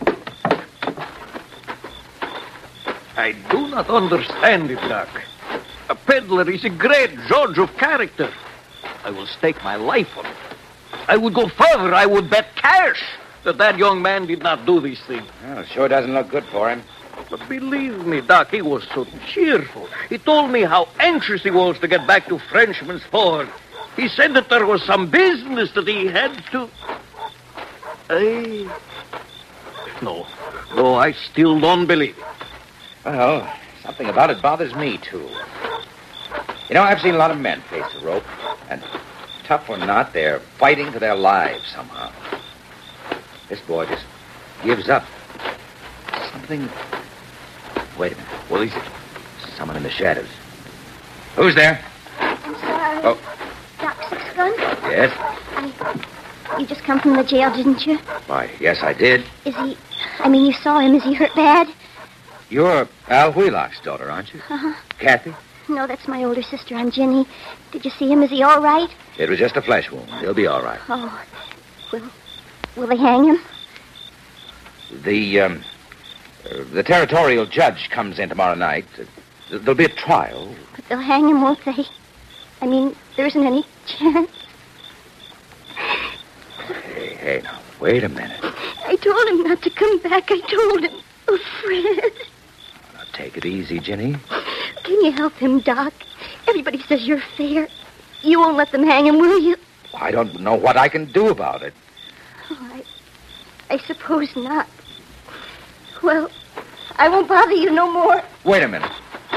I do not understand it, Doc. A peddler is a great judge of character. I will stake my life on it. I would go further. I would bet cash that young man did not do these things. Well, it sure doesn't look good for him. But believe me, Doc, he was so cheerful. He told me how anxious he was to get back to Frenchman's Ford. He said that there was some business that he had to... No, I still don't believe it. Well, something about it bothers me, too. You know, I've seen a lot of men face the rope, and tough or not, they're fighting for their lives somehow. This boy just gives up. Something... Wait a minute. What is it? Someone in the shadows. Who's there? I'm sorry. Oh. Doc Sixgun? Yes? You just come from the jail, didn't you? Why, yes, I did. Is he... you saw him. Is he hurt bad? You're Al Wheelock's daughter, aren't you? Uh-huh. Kathy? No, that's my older sister. I'm Jenny. Did you see him? Is he all right? It was just a flesh wound. He'll be all right. Oh. Will they hang him? The territorial judge comes in tomorrow night. There'll be a trial. But they'll hang him, won't they? There isn't any chance. Hey, now, wait a minute. I told him not to come back. I told him. Oh, Fred. Now, take it easy, Jenny. Can you help him, Doc? Everybody says you're fair. You won't let them hang him, will you? I don't know what I can do about it. Oh, I suppose not. Well, I won't bother you no more. Wait a minute.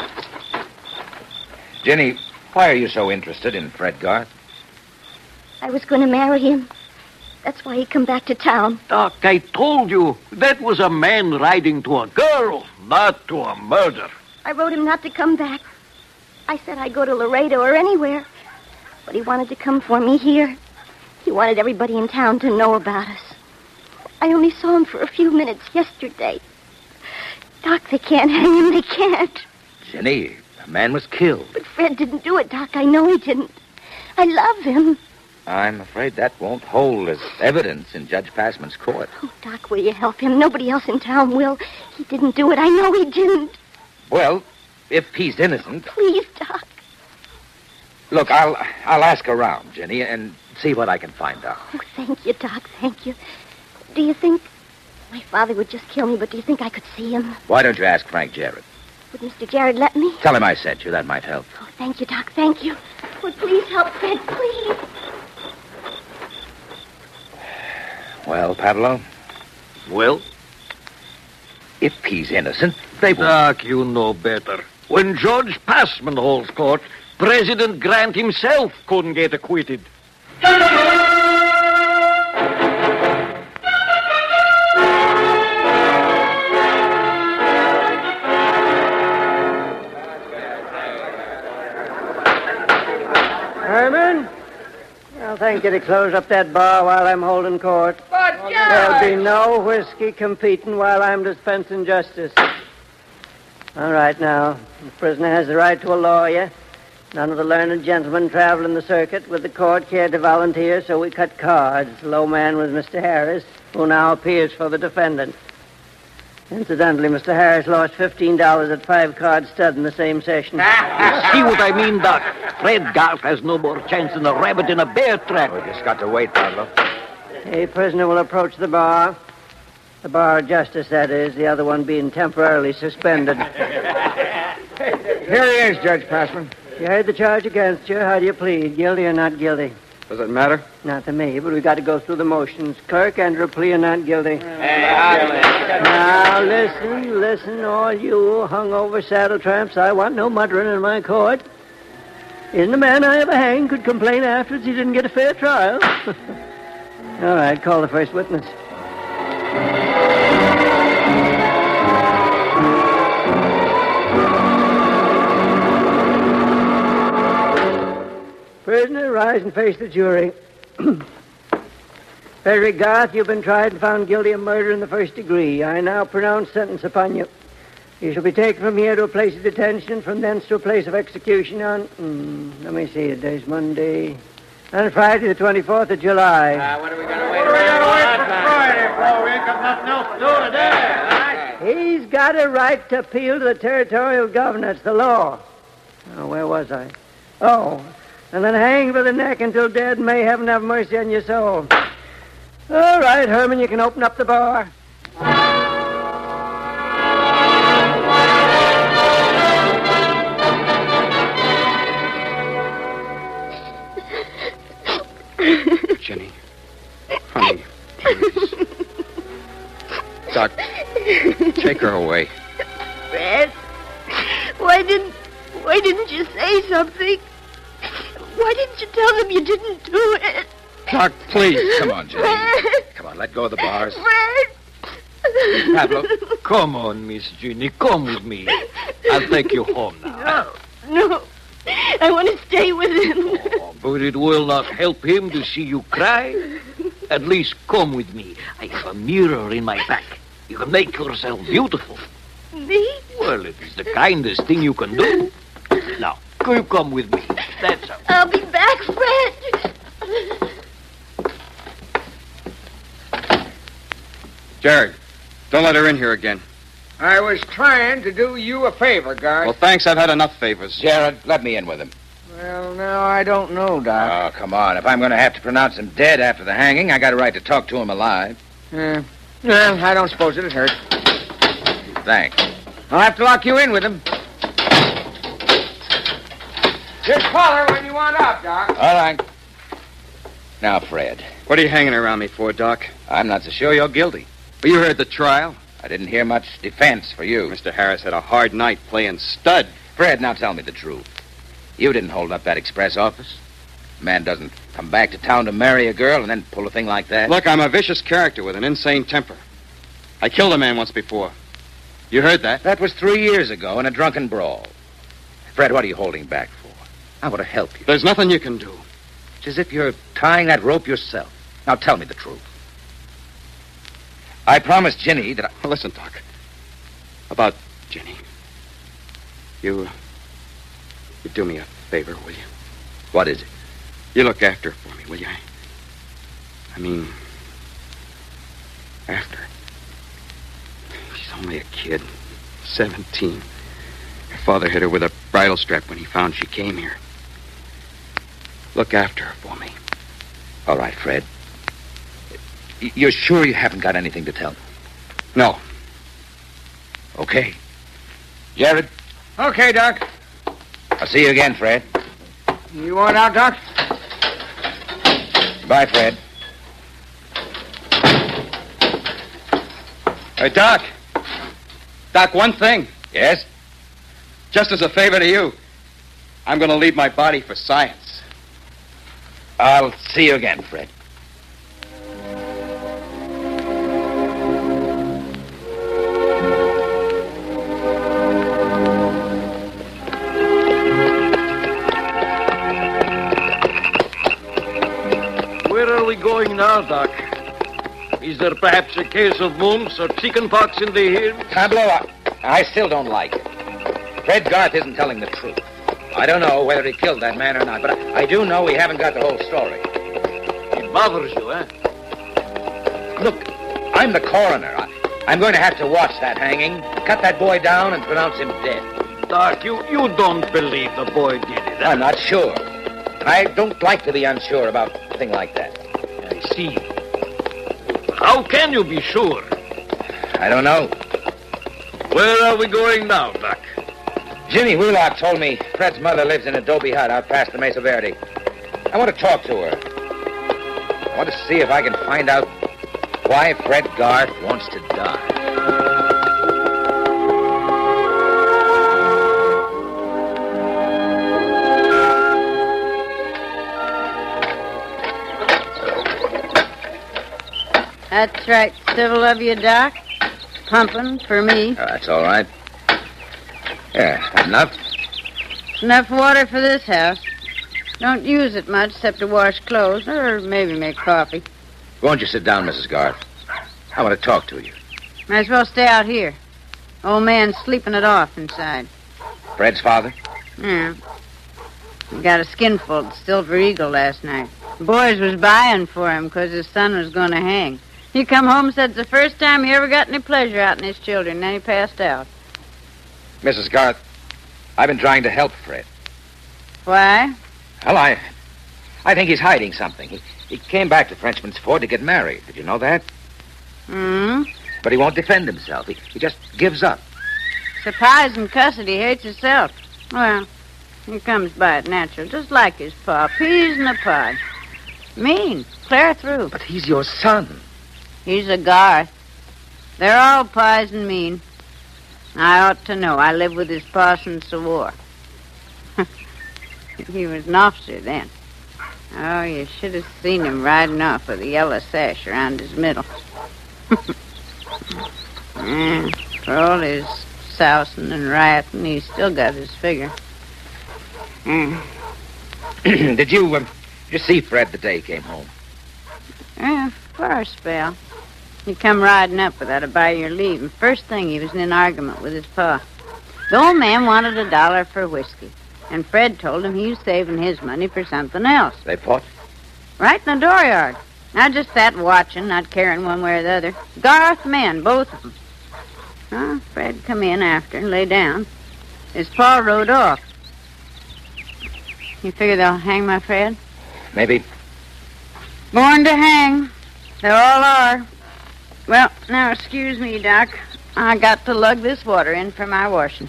Jenny, why are you so interested in Fred Garth? I was going to marry him. That's why he come back to town. Doc, I told you, that was a man riding to a girl, not to a murder. I wrote him not to come back. I said I'd go to Laredo or anywhere. But he wanted to come for me here. He wanted everybody in town to know about us. I only saw him for a few minutes yesterday. Doc, they can't hang him. They can't. Jenny, a man was killed. But Fred didn't do it, Doc. I know he didn't. I love him. I'm afraid that won't hold as evidence in Judge Passman's court. Oh, Doc, will you help him? Nobody else in town will. He didn't do it. I know he didn't. Well, if he's innocent... Please, Doc. Look, I'll ask around, Jenny, and see what I can find out. Oh, thank you, Doc. Thank you. Do you think... My father would just kill me, but do you think I could see him? Why don't you ask Frank Jarrett? Would Mr. Jarrett let me? Tell him I sent you. That might help. Oh, thank you, Doc. Thank you. Oh, please help Fred, please. Well, Pablo? Well? If he's innocent, they won't... Doc, you know better. When Judge Passman holds court, President Grant himself couldn't get acquitted. Herman? I'll thank you to close up that bar while I'm holding court. But, Judge! There'll be no whiskey competing while I'm dispensing justice. All right, now. The prisoner has the right to a lawyer. None of the learned gentlemen traveling the circuit with the court cared to volunteer, so we cut cards. The low man was Mr. Harris, who now appears for the defendant. Incidentally, Mr. Harris lost $15 at 5-card stud in the same session. See what I mean, Doc? Fred Garth has no more chance than a rabbit in a bear trap. We just got to wait, Pablo. A prisoner will approach the bar. The bar of justice, that is, the other one being temporarily suspended. Here he is, Judge Passman. You heard the charge against you. How do you plead, guilty or not guilty? Does it matter? Not to me, but we've got to go through the motions. Clerk, enter a plea or not guilty. Now, listen, all you hungover saddle tramps. I want no muttering in my court. Isn't a man I ever hanged could complain afterwards he didn't get a fair trial? All right, call the first witness. Prisoner, rise and face the jury. Frederick Garth, you've been tried and found guilty of murder in the first degree. I now pronounce sentence upon you. You shall be taken from here to a place of detention, from thence to a place of execution on, let me see, today's Monday, on Friday the 24th of July. What are we going to wait for Friday for? We ain't got nothing else to do today. He's got a right to appeal to the territorial governor. It's the law. Oh, where was I? Oh, and then hang by the neck until dead. May heaven have mercy on your soul. All right, Herman, you can open up the bar. Jenny. Honey, please. Doc, take her away. Fred, why didn't you say something? Why didn't you tell them you didn't do it? Doc, please. Come on, Jenny. Come on, let go of the bars. Fred! Pablo. Come on, Miss Jenny. Come with me. I'll take you home now. No. I want to stay with him. But it will not help him to see you cry. At least come with me. I have a mirror in my back. You can make yourself beautiful. Me? Well, it is the kindest thing you can do. Now, you come with me. That's all. I'll be back, Fred. Jared, don't let her in here again. I was trying to do you a favor, Garth. Well, thanks. I've had enough favors. Jared, let me in with him. Well, now, I don't know, Doc. Oh, come on. If I'm going to have to pronounce him dead after the hanging, I got a right to talk to him alive. Well, I don't suppose it'd hurt. Thanks. I'll have to lock you in with him. Just call her when you want out, Doc. All right. Now, Fred. What are you hanging around me for, Doc? I'm not so sure you're guilty. Well, you heard the trial. I didn't hear much defense for you. Mr. Harris had a hard night playing stud. Fred, now tell me the truth. You didn't hold up that express office. A man doesn't come back to town to marry a girl and then pull a thing like that. Look, I'm a vicious character with an insane temper. I killed a man once before. You heard that? That was 3 years ago in a drunken brawl. Fred, what are you holding back for? I want to help you. There's nothing you can do. It's as if you're tying that rope yourself. Now tell me the truth. I promised Ginny that I... Listen, Doc. About Ginny. You do me a favor, will you? What is it? You look after her for me, will you? I mean, after. She's only a kid. 17. Her father hit her with a bridle strap when he found she came here. Look after her for me. All right, Fred. You're sure you haven't got anything to tell me? No. Okay. Jared? Okay, Doc. I'll see you again, Fred. You want out, Doc? Goodbye, Fred. Hey, Doc. Doc, one thing. Yes? Just as a favor to you, I'm going to leave my body for science. I'll see you again, Fred. Where are we going now, Doc? Is there perhaps a case of mumps or chickenpox in the hills? Pablo, I still don't like it. Fred Garth isn't telling the truth. I don't know whether he killed that man or not, but I do know we haven't got the whole story. It bothers you, eh? Look, I'm the coroner. I'm going to have to watch that hanging, cut that boy down, and pronounce him dead. Doc, you don't believe the boy did it, eh? I'm not sure. I don't like to be unsure about a thing like that. I see. How can you be sure? I don't know. Where are we going now, Doc? Jimmy Wheelock told me Fred's mother lives in an adobe hut out past the Mesa Verde. I want to talk to her. I want to see if I can find out why Fred Garth wants to die. That's right, civil of you, Doc. Pumping for me. That's all right. Yeah, enough? Enough water for this house. Don't use it much except to wash clothes or maybe make coffee. Won't you sit down, Mrs. Garth? I want to talk to you. Might as well stay out here. Old man's sleeping it off inside. Fred's father? Yeah. He got a skinful at Silver Eagle last night. The boys was buying for him because his son was going to hang. He come home and said it's the first time he ever got any pleasure out in his children, and then he passed out. Mrs. Garth, I've been trying to help Fred. Why? Well, I think he's hiding something. He came back to Frenchman's Ford to get married. Did you know that? But he won't defend himself. He just gives up. Surprising cussed, he hates himself. Well, he comes by it natural, just like his pa. Peas in a pod. Mean, clear through. But he's your son. He's a Garth. They're all pies and mean. I ought to know. I lived with his pa since the war. He was an officer then. Oh, you should have seen him riding off with a yellow sash around his middle. For all his sousing and rioting, he's still got his figure. Did you see Fred the day he came home? Yeah, for a spell. He come riding up without a by your leave, and first thing he was in an argument with his pa. The old man wanted $1 for whiskey, and Fred told him he was saving his money for something else. They fought? Right in the dooryard. I just sat watching, not caring one way or the other. Garth men, both of them. Fred come in after and lay down. His pa rode off. You figure they'll hang my Fred? Maybe. Born to hang. They all are. Well, now excuse me, Doc. I got to lug this water in for my washing.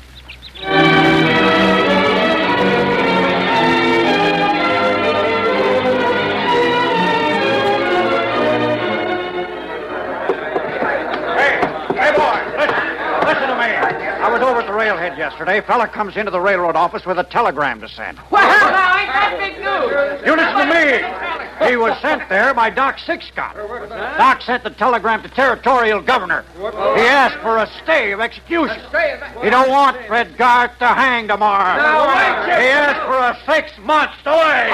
Railhead yesterday. Fella comes into the railroad office with a telegram to send. Well, now, ain't that big news? You listen to me. He was sent there by Doc Sixcott. Doc sent the telegram to Territorial Governor. He asked for a stay of execution. He don't want Fred Garth to hang tomorrow. He asked for a 6-month delay.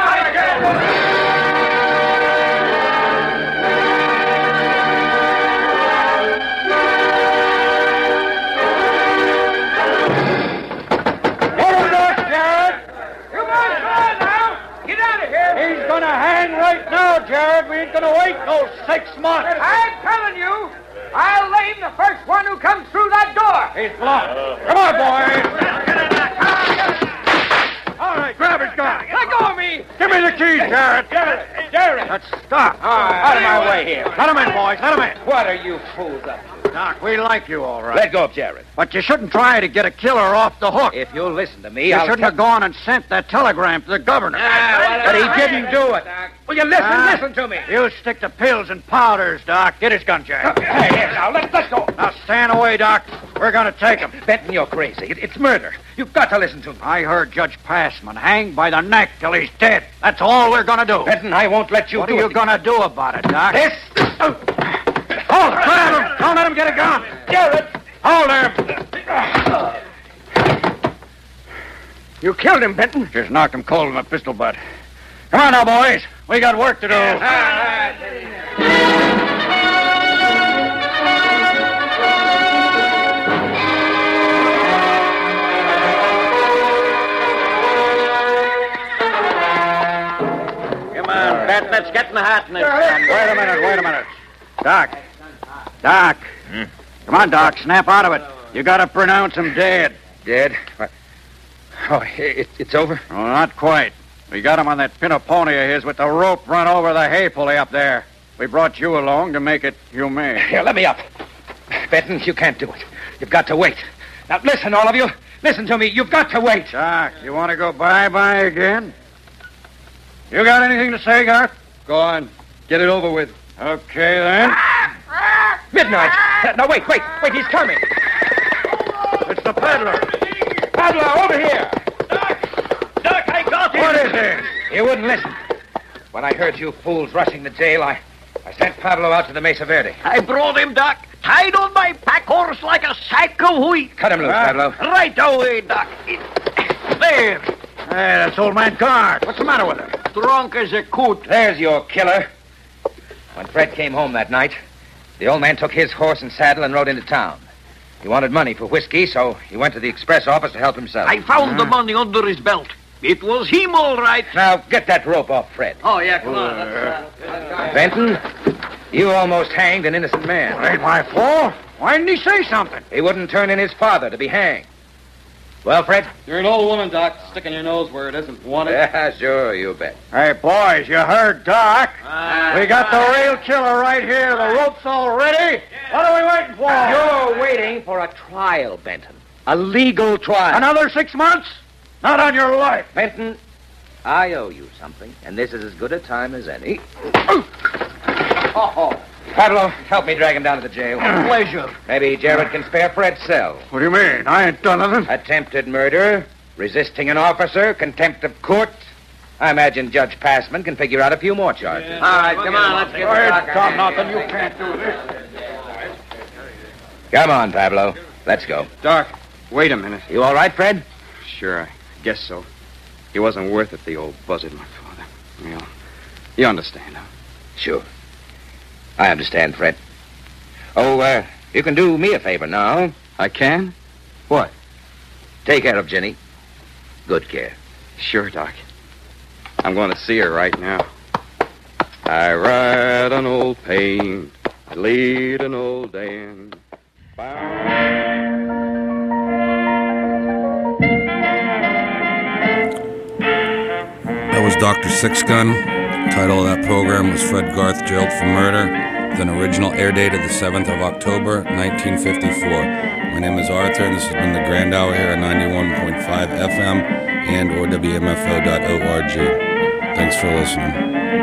Right now, Jared, we ain't gonna wait no 6 months. I'm telling you, I'll lame the first one who comes through that door. He's bluffed. Come on, boys. All right, grab his gun. Let go of me. Give me the keys, Jared. Jared. Let's stop. Out of my way here. Let him in, boys. Let him in. What are you fools up to? Doc, we like you all right. Let go of Jared. But you shouldn't try to get a killer off the hook. If you'll listen to me, you shouldn't have gone and sent that telegram to the governor. But he didn't do it. Will you listen to me? You stick to pills and powders, Doc. Get his gun, Jared. Hey, now, let's go. Now, stand away, Doc. We're going to take him. Benton, you're crazy. It's murder. You've got to listen to me. I heard Judge Passman hanged by the neck till he's dead. That's all we're going to do. Benton, I won't let you do it. What are you going to do about it, Doc? This... Hold him! Grab him! Don't let him get a gun! Jared! Hold him! You killed him, Benton. Just knocked him cold in the pistol butt. Come on now, boys. We got work to do. Come on, Bet, let's get in the hat. Wait a minute. Doc. Come on, Doc. Snap out of it. You got to pronounce him dead. Dead? What? Oh, it's over? Oh, not quite. We got him on that pinto pony of his with the rope run over the hay pulley up there. We brought you along to make it humane. Here, let me up. Benton, you can't do it. You've got to wait. Now, listen, all of you. Listen to me. You've got to wait. Doc, you want to go bye-bye again? You got anything to say, Garth? Go on. Get it over with. Okay, then. Midnight. No, wait. He's coming. It's the peddler. Peddler, over here. Doc, I got him. What is it? You wouldn't listen. When I heard you fools rushing the jail, I sent Pablo out to the Mesa Verde. I brought him, Doc, tied on my pack horse like a sack of wheat. Cut him loose, Pablo. Right away, Doc. There. Hey, that's old man Garth. What's the matter with him? Drunk as a coot. There's your killer. When Fred came home that night, the old man took his horse and saddle and rode into town. He wanted money for whiskey, so he went to the express office to help himself. I found the money under his belt. It was him, all right. Now, get that rope off, Fred. Oh, yeah, come on. Benton, you almost hanged an innocent man. Well, ain't my fault. Why didn't he say something? He wouldn't turn in his father to be hanged. Well, Fred? You're an old woman, Doc, sticking your nose where it isn't wanted. Yeah, sure, you bet. Hey, boys, you heard Doc. We got the real killer right here. The rope's all ready. What are we waiting for? You're waiting for a trial, Benton. A legal trial. Another 6 months? Not on your life. Benton, I owe you something, and this is as good a time as any. Pablo, help me drag him down to the jail. Pleasure. Maybe Jared can spare Fred's cell. What do you mean? I ain't done nothing. Attempted murder, resisting an officer, contempt of court. I imagine Judge Passman can figure out a few more charges. All right, come on, let's get the Tom, nothing. You can't do this. Come on, Pablo. Let's go. Doc, wait a minute. You all right, Fred? Sure, I guess so. He wasn't worth it, the old buzzard, my father. You understand, huh? Sure. I understand, Fred. Oh, you can do me a favor now. I can? What? Take care of Jenny. Good care. Sure, Doc. I'm going to see her right now. I ride an old pain. I lead an old Dan. That was Dr. Six Gun. The title of that program was Fred Garth Jailed for Murder, with an original air date of the 7th of October, 1954. My name is Arthur, and this has been the Grand Hour here on 91.5 FM and or WMFO.org. Thanks for listening.